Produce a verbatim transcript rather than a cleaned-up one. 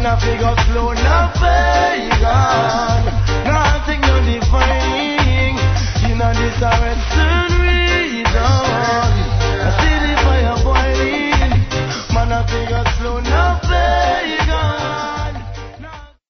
a figure slow, not pagan. Nothing no defining. You know this already.